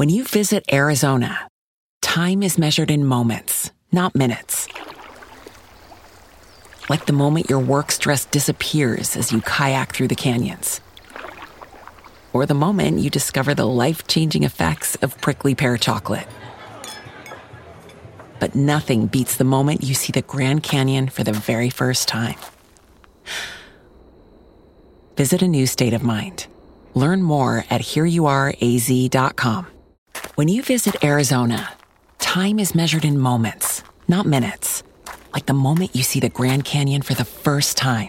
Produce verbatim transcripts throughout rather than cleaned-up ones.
When you visit Arizona, time is measured in moments, not minutes. Like the moment your work stress disappears as you kayak through the canyons. Or the moment you discover the life-changing effects of prickly pear chocolate. But nothing beats the moment you see the Grand Canyon for the very first time. Visit a new state of mind. Learn more at here you are a z dot com. When you visit Arizona, time is measured in moments, not minutes. Like the moment you see the Grand Canyon for the first time.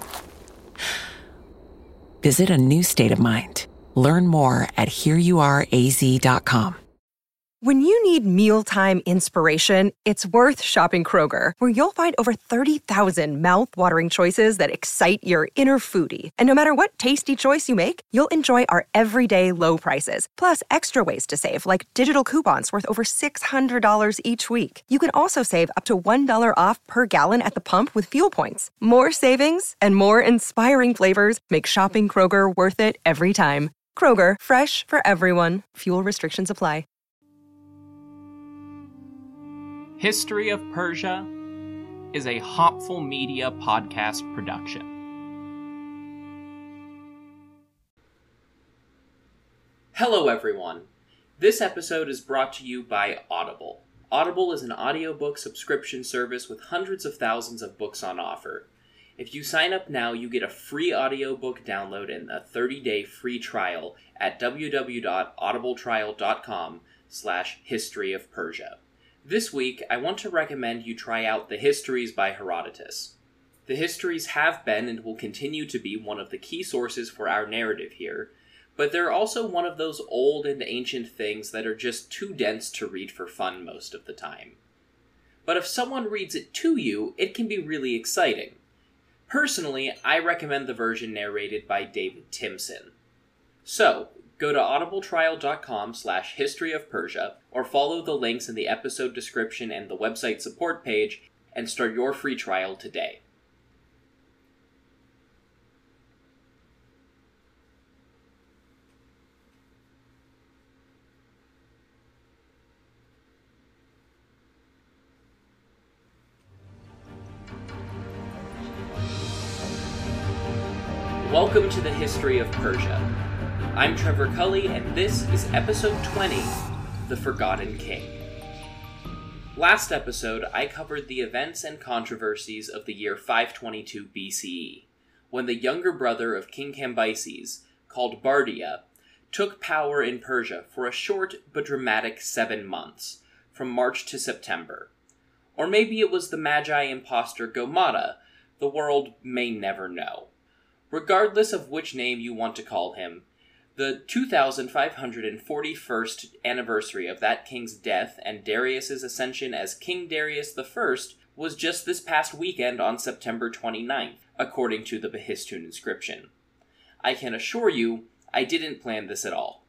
Visit a new state of mind. Learn more at here you are a z dot com. When you need mealtime inspiration, it's worth shopping Kroger, where you'll find over thirty thousand mouth-watering choices that excite your inner foodie. And no matter what tasty choice you make, you'll enjoy our everyday low prices, plus extra ways to save, like digital coupons worth over six hundred dollars each week. You can also save up to one dollar off per gallon at the pump with fuel points. More savings and more inspiring flavors make shopping Kroger worth it every time. Kroger, fresh for everyone. Fuel restrictions apply. History of Persia is a Hopful Media podcast production. Hello everyone. This episode is brought to you by Audible. Audible is an audiobook subscription service with hundreds of thousands of books on offer. If you sign up now, you get a free audiobook download and a thirty-day free trial at www.audibletrial.com slash history of Persia. This week, I want to recommend you try out The Histories by Herodotus. The Histories have been and will continue to be one of the key sources for our narrative here, but they're also one of those old and ancient things that are just too dense to read for fun most of the time. But if someone reads it to you, it can be really exciting. Personally, I recommend the version narrated by David Timson. So, go to audibletrial.com slash history of Persia, or follow the links in the episode description and the website support page, and start your free trial today. Welcome to the History of Persia. I'm Trevor Cully, and this is episode twenty, The Forgotten King. Last episode, I covered the events and controversies of the year five twenty-two B C E, when the younger brother of King Cambyses, called Bardia, took power in Persia for a short but dramatic seven months, from March to September. Or maybe it was the Magi imposter Gomata, the world may never know. Regardless of which name you want to call him, the two thousand five hundred forty-first anniversary of that king's death and Darius's ascension as King Darius the First was just this past weekend on September twenty-ninth, according to the Behistun inscription. I can assure you, I didn't plan this at all.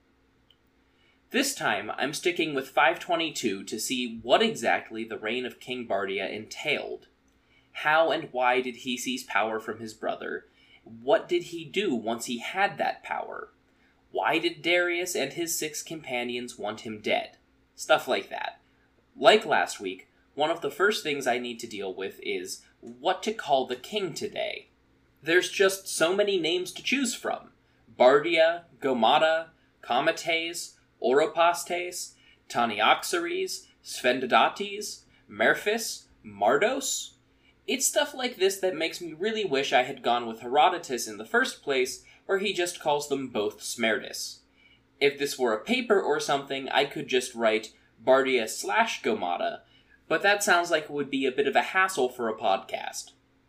This time, I'm sticking with five twenty-two to see what exactly the reign of King Bardia entailed. How and why did he seize power from his brother? What did he do once he had that power? Why did Darius and his six companions want him dead? Stuff like that. Like last week, one of the first things I need to deal with is what to call the king today. There's just so many names to choose from. Bardia, Gomata, Comates, Oropastes, Taniaxares, Svendidates, Merphis, Mardos. It's stuff like this that makes me really wish I had gone with Herodotus in the first place, where he just calls them both Smerdis. If this were a paper or something, I could just write Bardia slash Gomata, but that sounds like it would be a bit of a hassle for a podcast.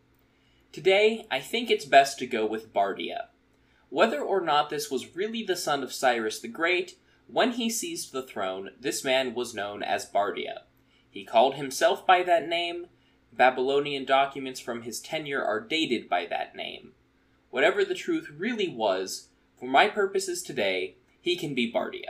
Today, I think it's best to go with Bardia. Whether or not this was really the son of Cyrus the Great, when he seized the throne, this man was known as Bardia. He called himself by that name. Babylonian documents from his tenure are dated by that name. Whatever the truth really was, for my purposes today, he can be Bardia.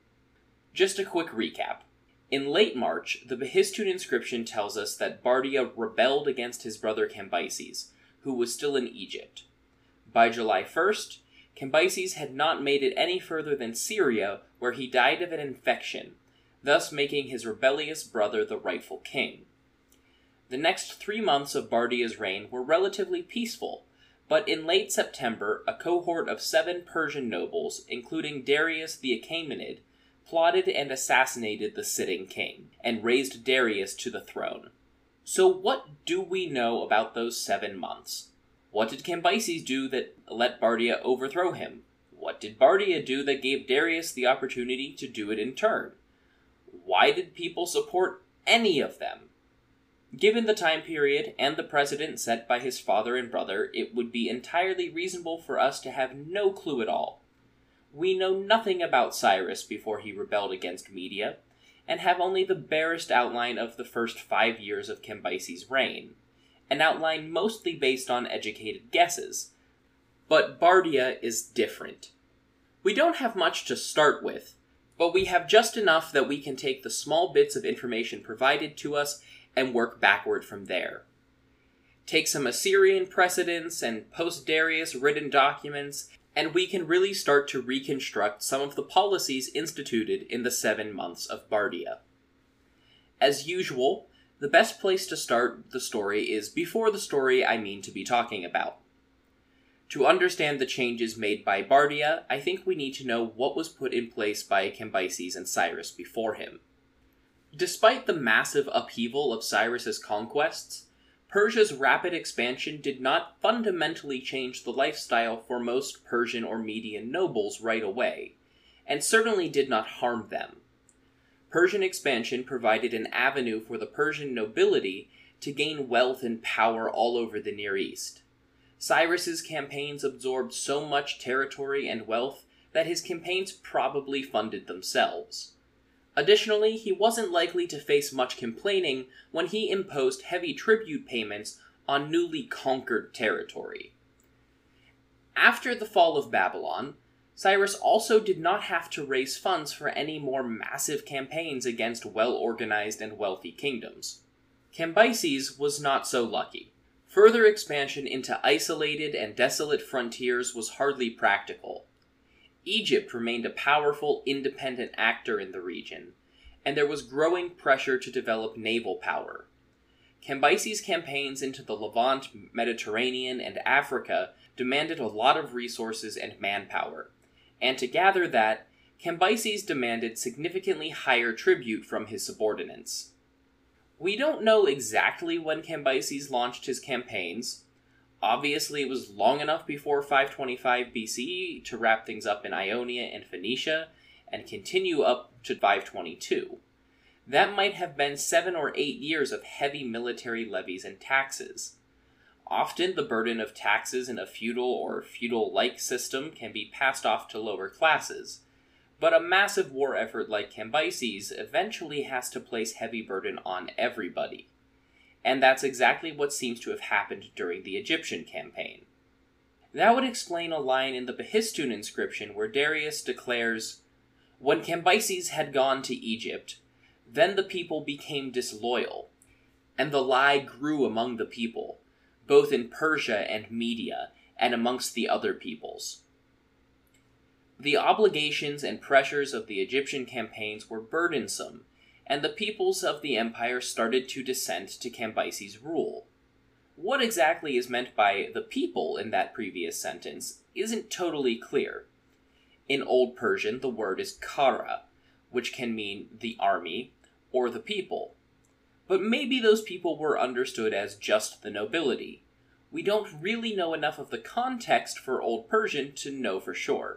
Just a quick recap. In late March, the Behistun inscription tells us that Bardia rebelled against his brother Cambyses, who was still in Egypt. By July first, Cambyses had not made it any further than Syria, where he died of an infection, thus making his rebellious brother the rightful king. The next three months of Bardiya's reign were relatively peaceful, but in late September, a cohort of seven Persian nobles, including Darius the Achaemenid, plotted and assassinated the sitting king, and raised Darius to the throne. So what do we know about those seven months? What did Cambyses do that let Bardiya overthrow him? What did Bardiya do that gave Darius the opportunity to do it in turn? Why did people support any of them? Given the time period and the precedent set by his father and brother, it would be entirely reasonable for us to have no clue at all. We know nothing about Cyrus before he rebelled against Media, and have only the barest outline of the first five years of Cambyses' reign, an outline mostly based on educated guesses. But Bardiya is different. We don't have much to start with, but we have just enough that we can take the small bits of information provided to us and work backward from there. Take some Assyrian precedents and post-Darius written documents, and we can really start to reconstruct some of the policies instituted in the seven months of Bardiya. As usual, the best place to start the story is before the story I mean to be talking about. To understand the changes made by Bardiya, I think we need to know what was put in place by Cambyses and Cyrus before him. Despite the massive upheaval of Cyrus's conquests, Persia's rapid expansion did not fundamentally change the lifestyle for most Persian or Median nobles right away, and certainly did not harm them. Persian expansion provided an avenue for the Persian nobility to gain wealth and power all over the Near East. Cyrus's campaigns absorbed so much territory and wealth that his campaigns probably funded themselves. Additionally, he wasn't likely to face much complaining when he imposed heavy tribute payments on newly conquered territory. After the fall of Babylon, Cyrus also did not have to raise funds for any more massive campaigns against well-organized and wealthy kingdoms. Cambyses was not so lucky. Further expansion into isolated and desolate frontiers was hardly practical. Egypt remained a powerful, independent actor in the region, and there was growing pressure to develop naval power. Cambyses' campaigns into the Levant, Mediterranean, and Africa demanded a lot of resources and manpower, and to gather that, Cambyses demanded significantly higher tribute from his subordinates. We don't know exactly when Cambyses launched his campaigns. Obviously, it was long enough before five twenty-five B C E to wrap things up in Ionia and Phoenicia, and continue up to five twenty-two. That might have been seven or eight years of heavy military levies and taxes. Often, the burden of taxes in a feudal or feudal-like system can be passed off to lower classes, but a massive war effort like Cambyses eventually has to place heavy burden on everybody. And that's exactly what seems to have happened during the Egyptian campaign. That would explain a line in the Behistun inscription where Darius declares, "When Cambyses had gone to Egypt, then the people became disloyal, and the lie grew among the people, both in Persia and Media, and amongst the other peoples." The obligations and pressures of the Egyptian campaigns were burdensome, and the peoples of the empire started to dissent to Cambyses' rule. What exactly is meant by the people in that previous sentence isn't totally clear. In Old Persian, the word is kara, which can mean the army or the people. But maybe those people were understood as just the nobility. We don't really know enough of the context for Old Persian to know for sure.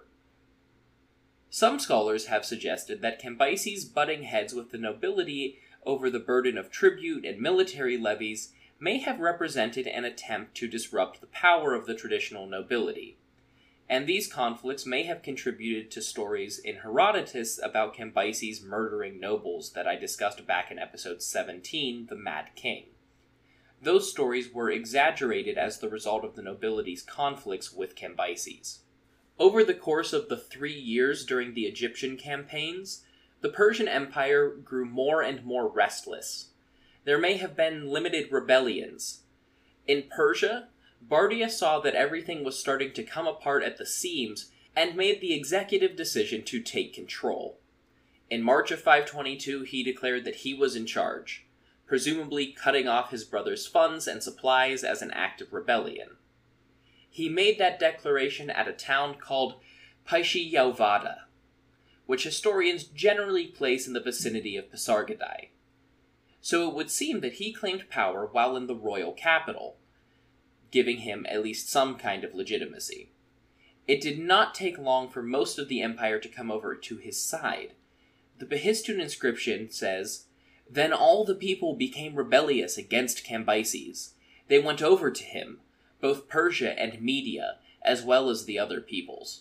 Some scholars have suggested that Cambyses butting heads with the nobility over the burden of tribute and military levies may have represented an attempt to disrupt the power of the traditional nobility, and these conflicts may have contributed to stories in Herodotus about Cambyses murdering nobles that I discussed back in episode seventeen, The Mad King. Those stories were exaggerated as the result of the nobility's conflicts with Cambyses. Over the course of the three years during the Egyptian campaigns, the Persian Empire grew more and more restless. There may have been limited rebellions. In Persia, Bardiya saw that everything was starting to come apart at the seams, and made the executive decision to take control. In March of five twenty-two, he declared that he was in charge, presumably cutting off his brother's funds and supplies as an act of rebellion. He made that declaration at a town called Paishiyauvada, which historians generally place in the vicinity of Pasargadae. So it would seem that he claimed power while in the royal capital, giving him at least some kind of legitimacy. It did not take long for most of the empire to come over to his side. The Behistun inscription says, "Then all the people became rebellious against Cambyses. They went over to him, both Persia and Media, as well as the other peoples."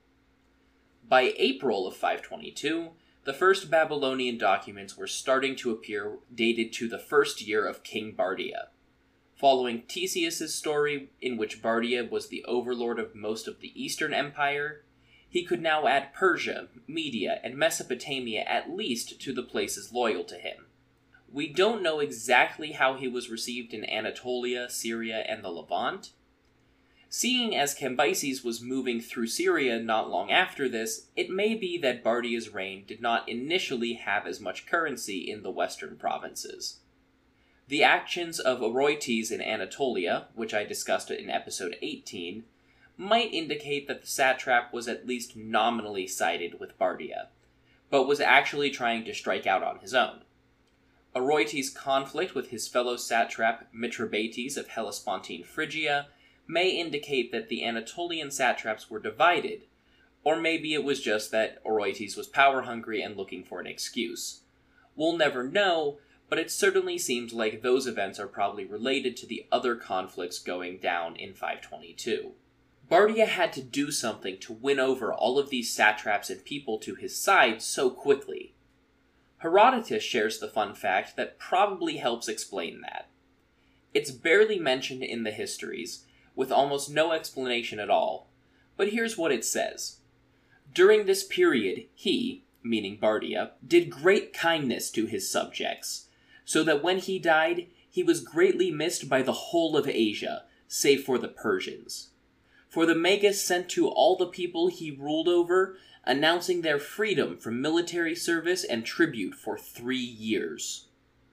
By April of five twenty-two, the first Babylonian documents were starting to appear, dated to the first year of King Bardia. Following Theseus' story, in which Bardia was the overlord of most of the Eastern Empire, he could now add Persia, Media, and Mesopotamia at least to the places loyal to him. We don't know exactly how he was received in Anatolia, Syria, and the Levant. Seeing as Cambyses was moving through Syria not long after this, it may be that Bardia's reign did not initially have as much currency in the western provinces. The actions of Oroetes in Anatolia, which I discussed in episode eighteen, might indicate that the satrap was at least nominally sided with Bardia, but was actually trying to strike out on his own. Oroetes' conflict with his fellow satrap Mithridates of Hellespontine Phrygia may indicate that the Anatolian satraps were divided, or maybe it was just that Oroetes was power-hungry and looking for an excuse. We'll never know, but it certainly seems like those events are probably related to the other conflicts going down in five twenty-two. Bardia had to do something to win over all of these satraps and people to his side so quickly. Herodotus shares the fun fact that probably helps explain that. It's barely mentioned in the histories, with almost no explanation at all, but here's what it says. During this period, he, meaning Bardia, did great kindness to his subjects, so that when he died, he was greatly missed by the whole of Asia, save for the Persians. For the Magus sent to all the people he ruled over, announcing their freedom from military service and tribute for three years.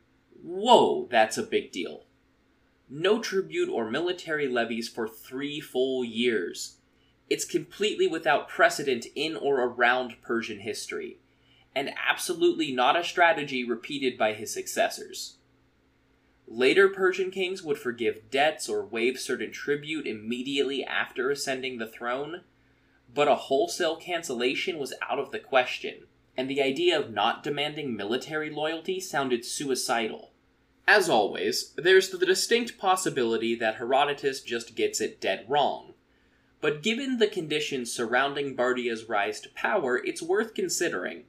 Whoa, that's a big deal. No tribute or military levies for three full years. It's completely without precedent in or around Persian history, and absolutely not a strategy repeated by his successors. Later Persian kings would forgive debts or waive certain tribute immediately after ascending the throne, but a wholesale cancellation was out of the question, and the idea of not demanding military loyalty sounded suicidal. As always, there's the distinct possibility that Herodotus just gets it dead wrong, but given the conditions surrounding Bardia's rise to power, it's worth considering.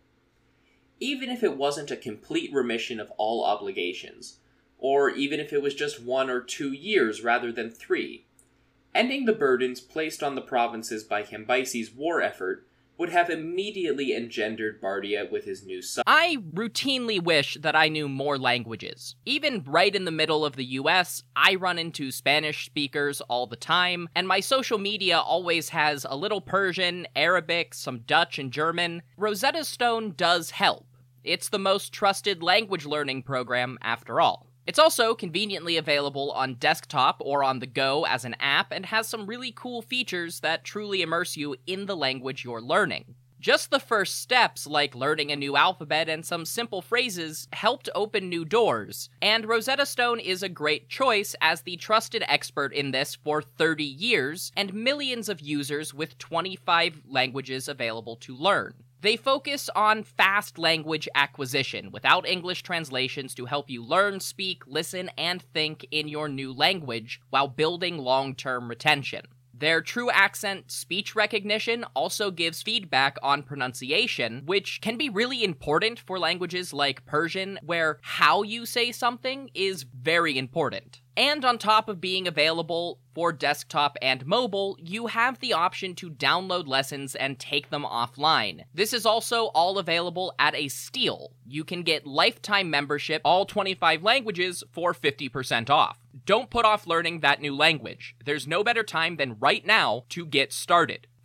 Even if it wasn't a complete remission of all obligations, or even if it was just one or two years rather than three, ending the burdens placed on the provinces by Cambyses' war effort would have immediately engendered Bardia with his new son. I routinely wish that I knew more languages. Even right in the middle of the U S, I run into Spanish speakers all the time, and my social media always has a little Persian, Arabic, some Dutch, and German. Rosetta Stone does help. It's the most trusted language learning program after all. It's also conveniently available on desktop or on the go as an app and has some really cool features that truly immerse you in the language you're learning. Just the first steps, like learning a new alphabet and some simple phrases, helped open new doors, and Rosetta Stone is a great choice as the trusted expert in this for thirty years and millions of users with twenty-five languages available to learn. They focus on fast language acquisition without English translations to help you learn, speak, listen, and think in your new language while building long-term retention. Their true accent speech recognition also gives feedback on pronunciation, which can be really important for languages like Persian, where how you say something is very important. And on top of being available for desktop and mobile, you have the option to download lessons and take them offline. This is also all available at a steal. You can get lifetime membership, all twenty-five languages, for fifty percent off. Don't put off learning that new language. There's no better time than right now to get started. For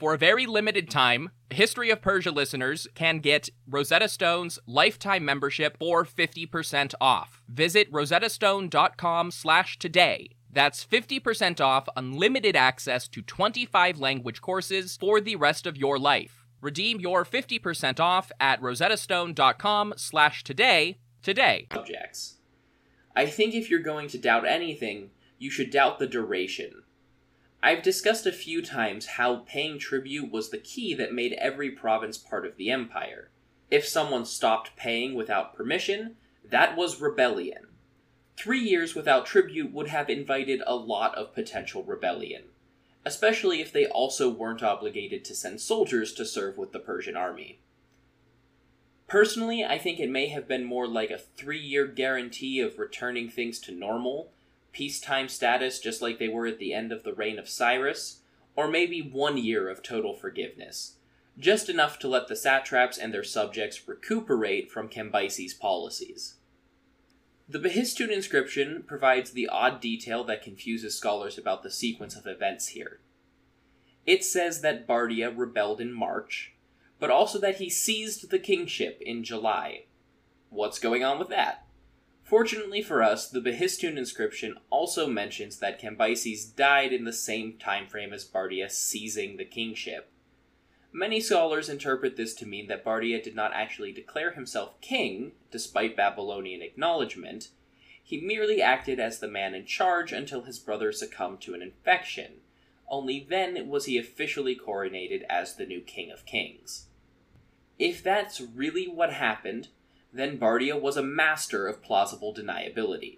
For a very limited time, History of Persia listeners can get Rosetta Stone's lifetime membership for fifty percent off. Visit rosettastone.com slash today. That's fifty percent off unlimited access to twenty-five language courses for the rest of your life. Redeem your fifty percent off at rosettastone.com slash today today. Subjects. I think if you're going to doubt anything, you should doubt the duration. I've discussed a few times how paying tribute was the key that made every province part of the empire. If someone stopped paying without permission, that was rebellion. Three years without tribute would have invited a lot of potential rebellion, especially if they also weren't obligated to send soldiers to serve with the Persian army. Personally, I think it may have been more like a three-year guarantee of returning things to normal, peacetime status just like they were at the end of the reign of Cyrus, or maybe one year of total forgiveness, just enough to let the satraps and their subjects recuperate from Cambyses' policies. The Behistun inscription provides the odd detail that confuses scholars about the sequence of events here. It says that Bardia rebelled in March, but also that he seized the kingship in July. What's going on with that? Fortunately for us, the Behistun inscription also mentions that Cambyses died in the same time frame as Bardia seizing the kingship. Many scholars interpret this to mean that Bardia did not actually declare himself king, despite Babylonian acknowledgement. He merely acted as the man in charge until his brother succumbed to an infection. Only then was he officially coronated as the new King of Kings. If that's really what happened, then Bardia was a master of plausible deniability.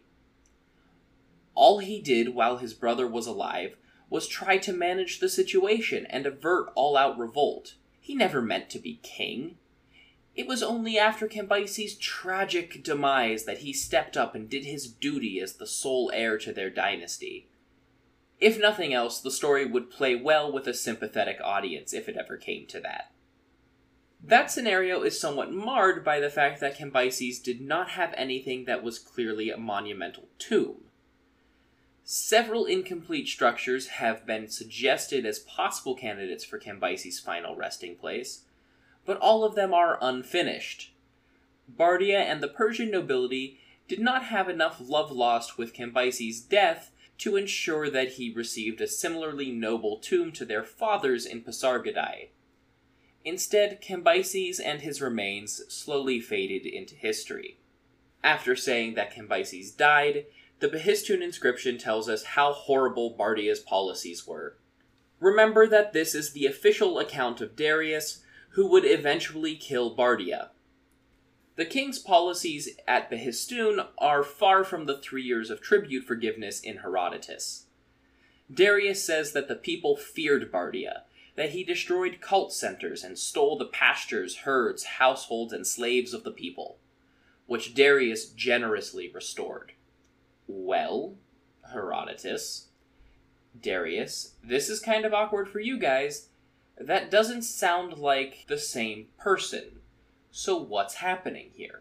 All he did while his brother was alive was try to manage the situation and avert all-out revolt. He never meant to be king. It was only after Cambyses' tragic demise that he stepped up and did his duty as the sole heir to their dynasty. If nothing else, the story would play well with a sympathetic audience if it ever came to that. That scenario is somewhat marred by the fact that Cambyses did not have anything that was clearly a monumental tomb. Several incomplete structures have been suggested as possible candidates for Cambyses' final resting place, but all of them are unfinished. Bardia and the Persian nobility did not have enough love lost with Cambyses' death to ensure that he received a similarly noble tomb to their fathers in Pasargadae. Instead, Cambyses and his remains slowly faded into history. After saying that Cambyses died, the Behistun inscription tells us how horrible Bardia's policies were. Remember that this is the official account of Darius, who would eventually kill Bardia. The king's policies at Behistun are far from the three years of tribute forgiveness in Herodotus. Darius says that the people feared Bardia, that he destroyed cult centers and stole the pastures, herds, households, and slaves of the people, which Darius generously restored. Well, Herodotus, Darius, this is kind of awkward for you guys. That doesn't sound like the same person. So what's happening here?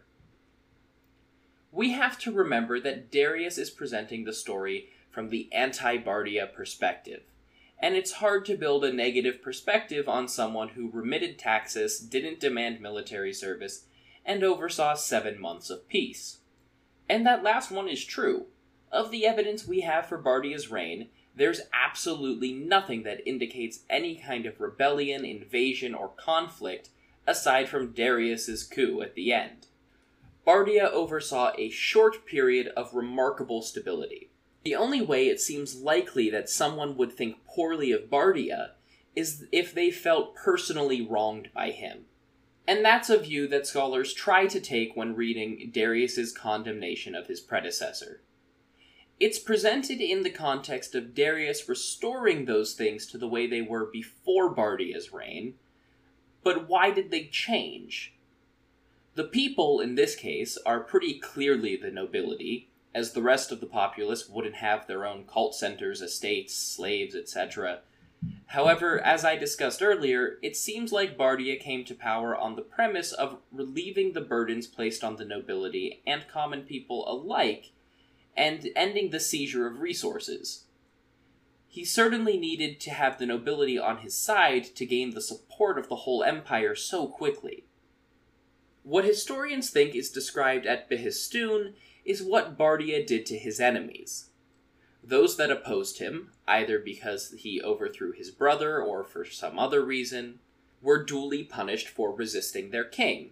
We have to remember that Darius is presenting the story from the anti-Bardia perspective, and it's hard to build a negative perspective on someone who remitted taxes, didn't demand military service, and oversaw seven months of peace. And that last one is true. Of the evidence we have for Bardia's reign, there's absolutely nothing that indicates any kind of rebellion, invasion, or conflict aside from Darius's coup at the end. Bardia oversaw a short period of remarkable stability. The only way it seems likely that someone would think poorly of Bardia is if they felt personally wronged by him. And that's a view that scholars try to take when reading Darius's condemnation of his predecessor. It's presented in the context of Darius restoring those things to the way they were before Bardia's reign, but why did they change? The people, in this case, are pretty clearly the nobility, as the rest of the populace wouldn't have their own cult centers, estates, slaves, et cetera. However, as I discussed earlier, it seems like Bardia came to power on the premise of relieving the burdens placed on the nobility and common people alike, and ending the seizure of resources. he certainly needed to have the nobility on his side to gain the support of the whole empire so quickly. What historians think is described at Behistun is what Bardia did to his enemies. Those that opposed him, either because he overthrew his brother or for some other reason, were duly punished for resisting their king.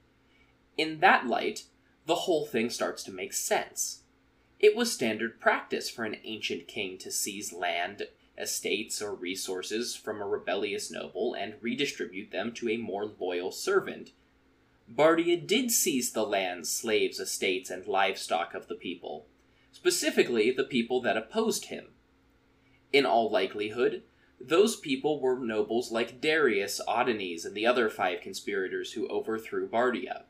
In that light, the whole thing starts to make sense. It was standard practice for an ancient king to seize land, estates, or resources from a rebellious noble and redistribute them to a more loyal servant. Bardia did seize the lands, slaves, estates, and livestock of the people, specifically the people that opposed him. In all likelihood, those people were nobles like Darius, Odanes, and the other five conspirators who overthrew Bardia.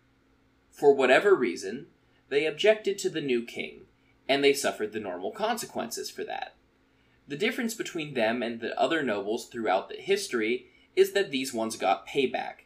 For whatever reason, they objected to the new king, and they suffered the normal consequences for that. The difference between them and the other nobles throughout the history is that these ones got payback.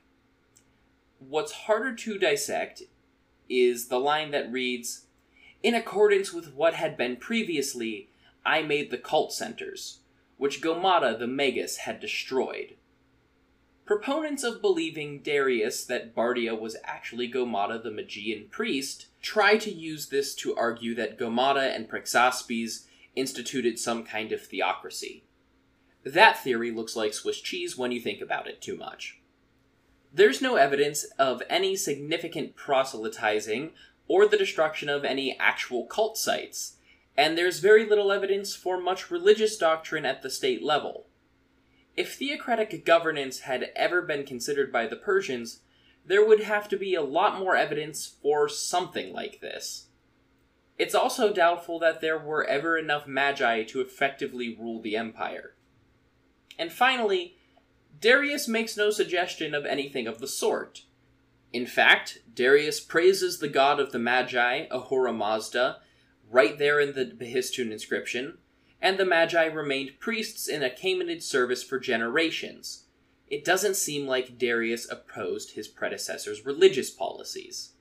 What's harder to dissect is the line that reads, "In accordance with what had been previously, I made the cult centers, which Gomata the Magus had destroyed." Proponents of believing Darius that Bardia was actually Gomata the Magian priest try to use this to argue that Gomata and Prexaspes instituted some kind of theocracy. That theory looks like Swiss cheese when you think about it too much. There's no evidence of any significant proselytizing or the destruction of any actual cult sites, and there's very little evidence for much religious doctrine at the state level. If theocratic governance had ever been considered by the Persians, there would have to be a lot more evidence for something like this. It's also doubtful that there were ever enough magi to effectively rule the empire. And finally, Darius makes no suggestion of anything of the sort. In fact, Darius praises the god of the Magi, Ahura Mazda, right there in the Behistun inscription, and the Magi remained priests in Achaemenid service for generations. It doesn't seem like Darius opposed his predecessor's religious policies.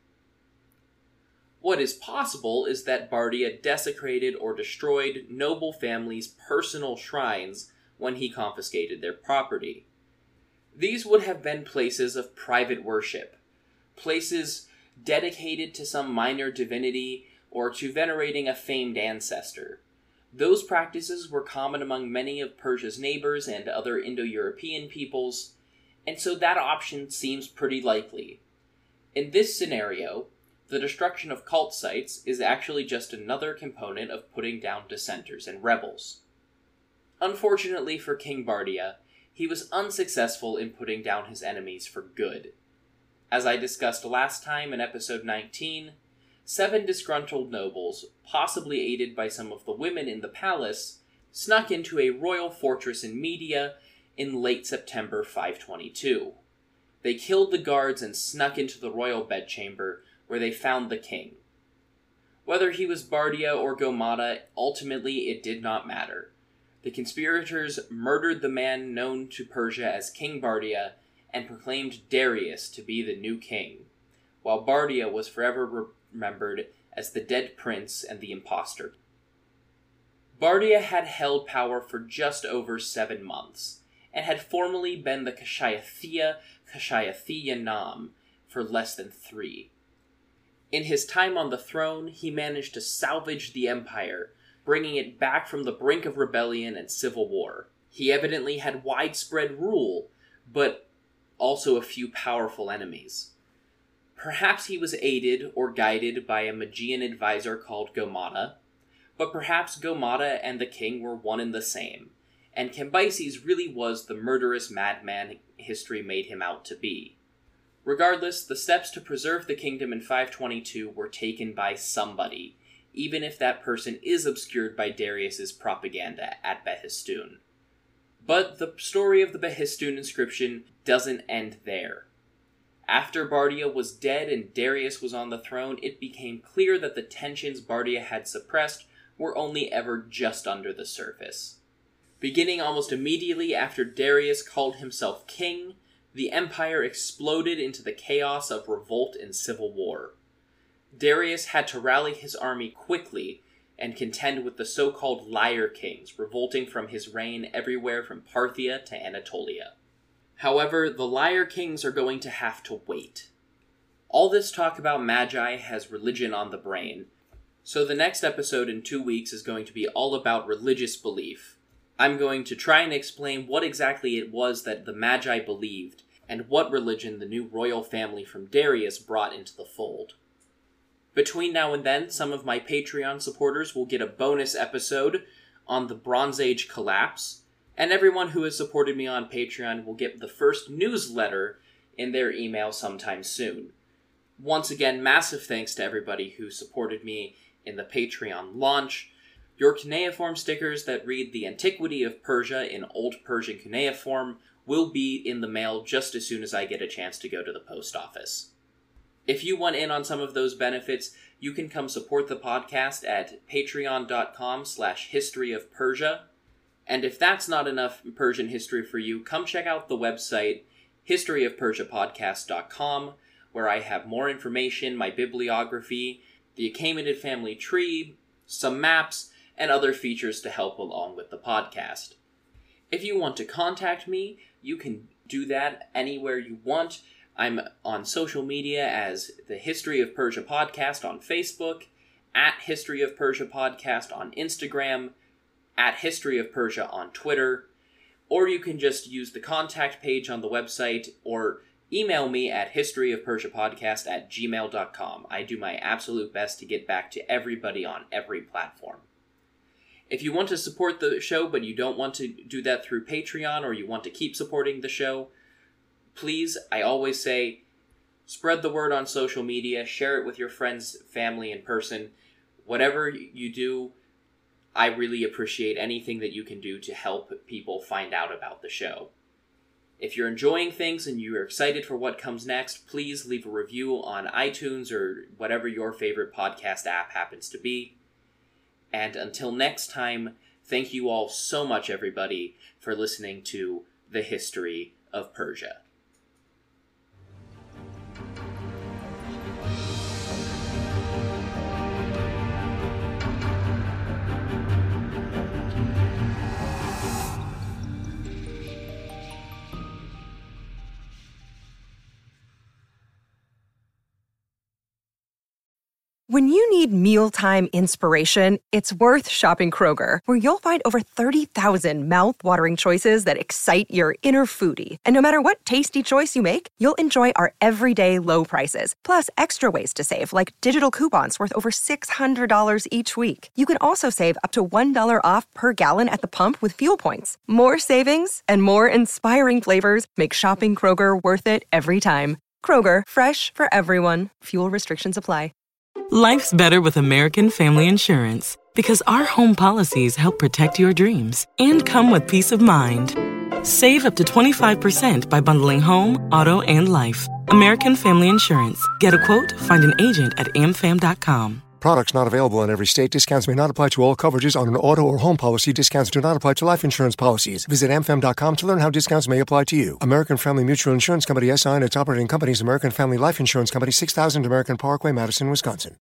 What is possible is that Bardia desecrated or destroyed noble families' personal shrines when he confiscated their property. These would have been places of private worship, places dedicated to some minor divinity or to venerating a famed ancestor. Those practices were common among many of Persia's neighbors and other Indo-European peoples, and so that option seems pretty likely. In this scenario, the destruction of cult sites is actually just another component of putting down dissenters and rebels. Unfortunately for King Bardia, he was unsuccessful in putting down his enemies for good. As I discussed last time in episode nineteen, seven disgruntled nobles, possibly aided by some of the women in the palace, snuck into a royal fortress in Media in late September five twenty-two. They killed the guards and snuck into the royal bedchamber, where they found the king. Whether he was Bardia or Gomata, ultimately it did not matter. The conspirators murdered the man known to Persia as King Bardia and proclaimed Darius to be the new king, while Bardia was forever remembered as the dead prince and the impostor. Bardia had held power for just over seven months, and had formerly been the Kshayathia Kshayathia Nam for less than three. In his time on the throne, he managed to salvage the empire, bringing it back from the brink of rebellion and civil war. He evidently had widespread rule, but also a few powerful enemies. Perhaps he was aided or guided by a Magian advisor called Gomata, but perhaps Gomata and the king were one and the same, and Cambyses really was the murderous madman history made him out to be. Regardless, the steps to preserve the kingdom in five twenty-two were taken by somebody, even if that person is obscured by Darius's propaganda at Behistun. But the story of the Behistun inscription doesn't end there. After Bardia was dead and Darius was on the throne, it became clear that the tensions Bardia had suppressed were only ever just under the surface. Beginning almost immediately after Darius called himself king, the empire exploded into the chaos of revolt and civil war. Darius had to rally his army quickly, and contend with the so-called Liar Kings, revolting from his reign everywhere from Parthia to Anatolia. However, the Liar Kings are going to have to wait. All this talk about Magi has religion on the brain, so the next episode in two weeks is going to be all about religious belief. I'm going to try and explain what exactly it was that the Magi believed, and what religion the new royal family from Darius brought into the fold. Between now and then, some of my Patreon supporters will get a bonus episode on the Bronze Age collapse, and everyone who has supported me on Patreon will get the first newsletter in their email sometime soon. Once again, massive thanks to everybody who supported me in the Patreon launch. Your cuneiform stickers that read The Antiquity of Persia in Old Persian cuneiform will be in the mail just as soon as I get a chance to go to the post office. If you want in on some of those benefits, you can come support the podcast at patreon.com slash history of Persia. And if that's not enough Persian history for you, come check out the website history of persia podcast dot com, where I have more information, my bibliography, the Achaemenid family tree, some maps, and other features to help along with the podcast. If you want to contact me, you can do that anywhere you want. I'm on social media as the History of Persia Podcast on Facebook, at History of Persia Podcast on Instagram, at History of Persia on Twitter, or you can just use the contact page on the website, or email me at historyofpersiapodcast at gmail dot com. I do my absolute best to get back to everybody on every platform. If you want to support the show, but you don't want to do that through Patreon, or you want to keep supporting the show, please, I always say, spread the word on social media, share it with your friends, family, in person. Whatever you do, I really appreciate anything that you can do to help people find out about the show. If you're enjoying things and you're excited for what comes next, please leave a review on iTunes or whatever your favorite podcast app happens to be. And until next time, thank you all so much, everybody, for listening to The History of Persia. When you need mealtime inspiration, it's worth shopping Kroger, where you'll find over thirty thousand mouth-watering choices that excite your inner foodie. And no matter what tasty choice you make, you'll enjoy our everyday low prices, plus extra ways to save, like digital coupons worth over six hundred dollars each week. You can also save up to one dollar off per gallon at the pump with fuel points. More savings and more inspiring flavors make shopping Kroger worth it every time. Kroger, fresh for everyone. Fuel restrictions apply. Life's better with American Family Insurance because our home policies help protect your dreams and come with peace of mind. Save up to twenty-five percent by bundling home, auto, and life. American Family Insurance. Get a quote, find an agent at a m fam dot com. Products not available in every state. Discounts may not apply to all coverages on an auto or home policy. Discounts do not apply to life insurance policies. Visit a m fam dot com to learn how discounts may apply to you. American Family Mutual Insurance Company, S I and its operating companies, American Family Life Insurance Company, six thousand American Parkway, Madison, Wisconsin.